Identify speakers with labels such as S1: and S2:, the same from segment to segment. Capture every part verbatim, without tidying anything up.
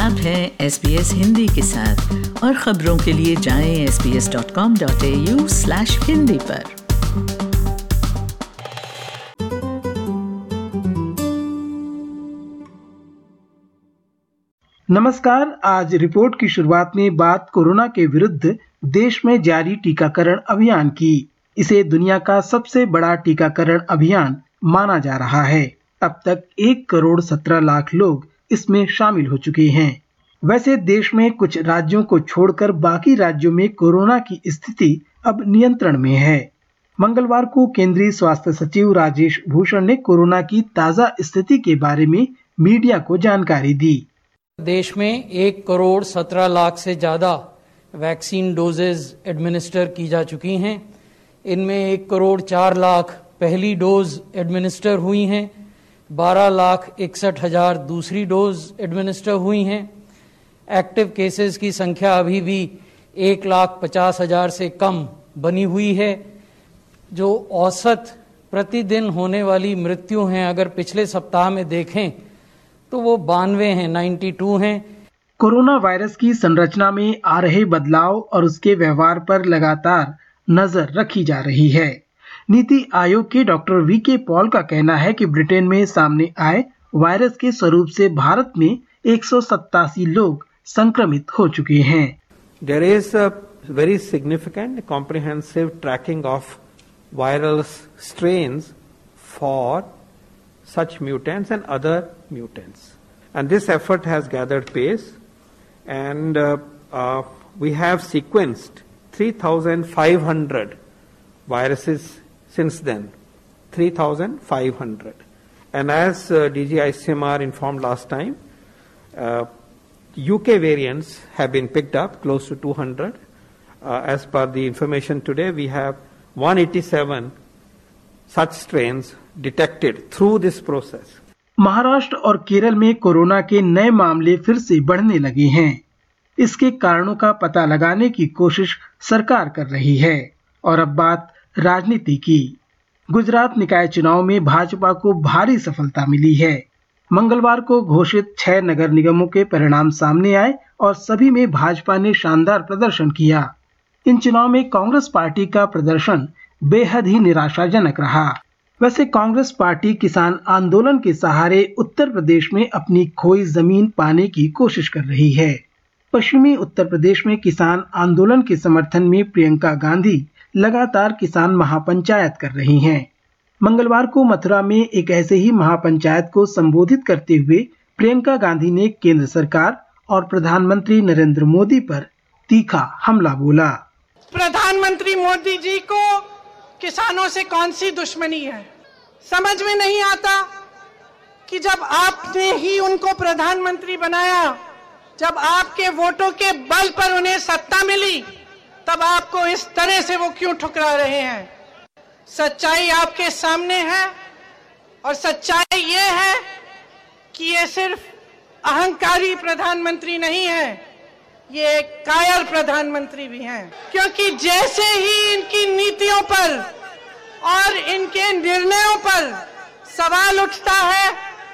S1: आप हैं S B S Hindi के साथ और खबरों के लिए जाएं S B S dot com dot A U slash Hindi पर।
S2: नमस्कार। आज रिपोर्ट की शुरुआत में बात कोरोना के विरुद्ध देश में जारी टीकाकरण अभियान की। इसे दुनिया का सबसे बड़ा टीकाकरण अभियान माना जा रहा है। अब तक एक करोड़ सत्रह लाख लोग इसमें शामिल हो चुके हैं। वैसे देश में कुछ राज्यों को छोड़कर बाकी राज्यों में कोरोना की स्थिति अब नियंत्रण में है। मंगलवार को केंद्रीय स्वास्थ्य सचिव राजेश भूषण ने कोरोना की ताजा स्थिति के बारे में मीडिया को जानकारी दी।
S3: देश में एक करोड़ सत्रह लाख से ज्यादा वैक्सीन डोजेज एडमिनिस्टर की जा चुकी हैं। इनमें एक करोड़ चार लाख पहली डोज एडमिनिस्टर हुई हैं, बारह लाख इकसठ हजार दूसरी डोज एडमिनिस्टर हुई हैं। एक्टिव केसेस की संख्या अभी भी एक लाख पचास हजार से कम बनी हुई है। जो औसत प्रतिदिन होने वाली मृत्यु हैं, अगर पिछले सप्ताह में देखें तो वो बानवे हैं, नाइन्टी टू हैं।
S2: कोरोना वायरस की संरचना में आ रहे बदलाव और उसके व्यवहार पर लगातार नजर रखी जा रही है। नीति आयोग के डॉक्टर वी के पॉल का कहना है कि ब्रिटेन में सामने आए वायरस के स्वरूप से भारत में एक सौ सत्तासी लोग संक्रमित हो चुके हैं।
S4: There is a very significant comprehensive tracking of viral strains for such mutants and other mutants, and this effort has gathered pace, and uh, uh, we have sequenced three thousand five hundred viruses since then, three thousand five hundred. And as uh, D G I C M R informed last time, uh, U K variants have been picked up close to two hundred. Uh, as per the information today, we have one hundred eighty-seven such strains detected through this process.
S2: Maharashtra और केरल में corona के नए मामले फिर से बढ़ने लगे हैं। इसके कारणों का पता लगाने की कोशिश सरकार कर रही है। और अब बात राजनीति की। गुजरात निकाय चुनाव में भाजपा को भारी सफलता मिली है। मंगलवार को घोषित छह नगर निगमों के परिणाम सामने आए और सभी में भाजपा ने शानदार प्रदर्शन किया। इन चुनाव में कांग्रेस पार्टी का प्रदर्शन बेहद ही निराशाजनक रहा। वैसे कांग्रेस पार्टी किसान आंदोलन के सहारे उत्तर प्रदेश में अपनी खोई जमीन पाने की कोशिश कर रही है। पश्चिमी उत्तर प्रदेश में किसान आंदोलन के समर्थन में प्रियंका गांधी लगातार किसान महापंचायत कर रही हैं। मंगलवार को मथुरा में एक ऐसे ही महापंचायत को संबोधित करते हुए प्रियंका गांधी ने केंद्र सरकार और प्रधानमंत्री नरेंद्र मोदी पर तीखा हमला बोला।
S5: प्रधानमंत्री मोदी जी को किसानों से कौन सी दुश्मनी है, समझ में नहीं आता कि जब आपने ही उनको प्रधानमंत्री बनाया, जब आपके वोटों के बल पर उन्हें सत्ता मिली, तब आपको इस तरह से वो क्यों ठुकरा रहे हैं। सच्चाई आपके सामने है और सच्चाई ये है कि ये सिर्फ अहंकारी प्रधानमंत्री नहीं है, ये एक कायर प्रधानमंत्री भी हैं। क्योंकि जैसे ही इनकी नीतियों पर और इनके निर्णयों पर सवाल उठता है,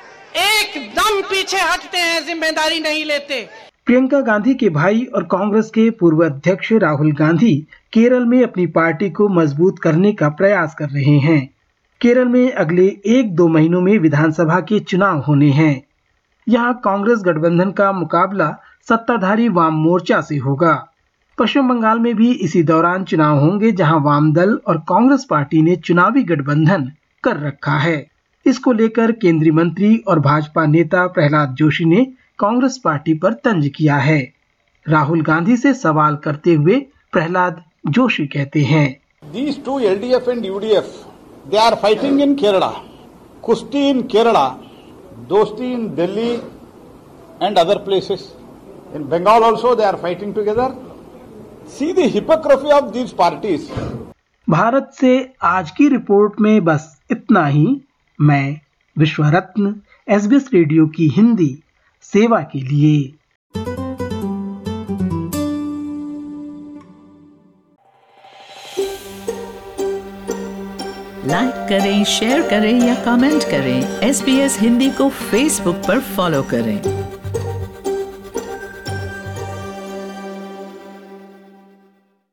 S5: एकदम पीछे हटते हैं, जिम्मेदारी नहीं लेते।
S2: प्रियंका गांधी के भाई और कांग्रेस के पूर्व अध्यक्ष राहुल गांधी केरल में अपनी पार्टी को मजबूत करने का प्रयास कर रहे हैं। केरल में अगले एक दो महीनों में विधानसभा के चुनाव होने हैं। यहाँ कांग्रेस गठबंधन का मुकाबला सत्ताधारी वाम मोर्चा से होगा। पश्चिम बंगाल में भी इसी दौरान चुनाव होंगे, जहाँ वाम दल और कांग्रेस पार्टी ने चुनावी गठबंधन कर रखा है। इसको लेकर केंद्रीय मंत्री और भाजपा नेता प्रहलाद जोशी ने कांग्रेस पार्टी पर तंज किया है। राहुल गांधी से सवाल करते हुए प्रहलाद जोशी कहते हैं,
S6: These two L D F and U D F, they are fighting in Kerala, Kusti in Kerala, Dosti in Delhi and other places. In Bengal also they are fighting together. See the hypocrisy of these parties.
S2: Bharat से आज की report में बस इतना ही। मैं Vishwa Ratna S B S radio की हिंदी सेवा के लिए।
S1: लाइक करें, शेयर करें या कमेंट करें। एस बी एस हिंदी को फेसबुक पर फॉलो करें।